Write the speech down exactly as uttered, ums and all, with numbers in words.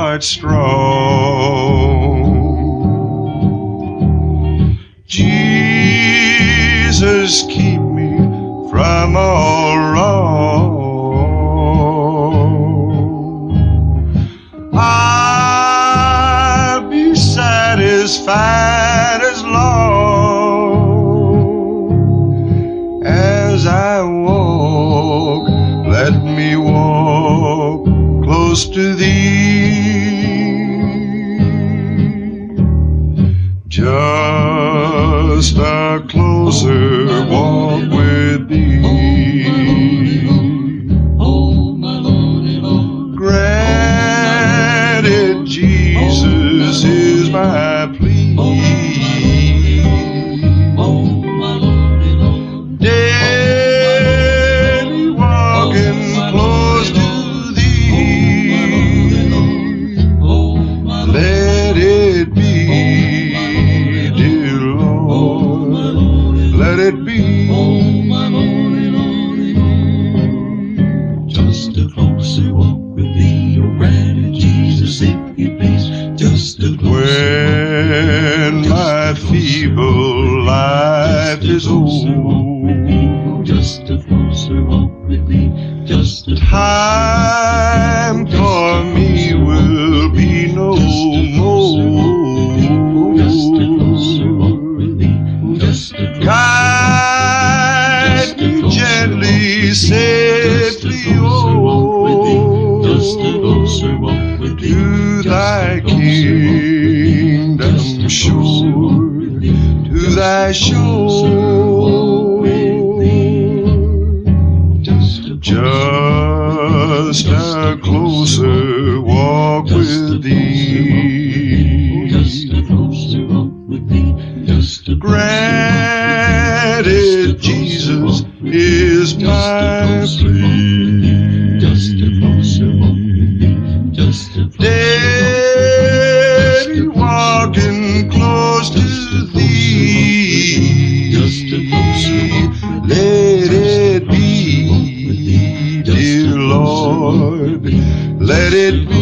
heart strong. Jesus, keep me from all wrong. I'll be satisfied as long as I walk. Let me walk close to Thee. Just a closer walk with Thee. Oh, my Lordy, Lord. Granted, Jesus is my plea. Oh, my Lordy, Lord. Daily walking close to Thee. Oh, my Lord. Let it be, dear Lord. Let it be. Oh, my Lordy, Lordy, Lord. Just a closer walk with Thee, oh, granted, Jesus, if You please. Just a closer When my feeble life is old, Just a closer walk with Thee. Just a time for me will be no Just a closer walk more. with Thee. Just a closer Guide me gently, safely, Just a closer oh, walk with Thee. to Thy kingdom shore, to Thy shore. Just a closer walk with Thee. Just a closer walk with Thee. Just a Granted, Jesus is my plea. Just a closer walk with Thee. Just a Daily walking close to Thee. Just a closer walk with Thee. Let it be, dear Lord, let it be.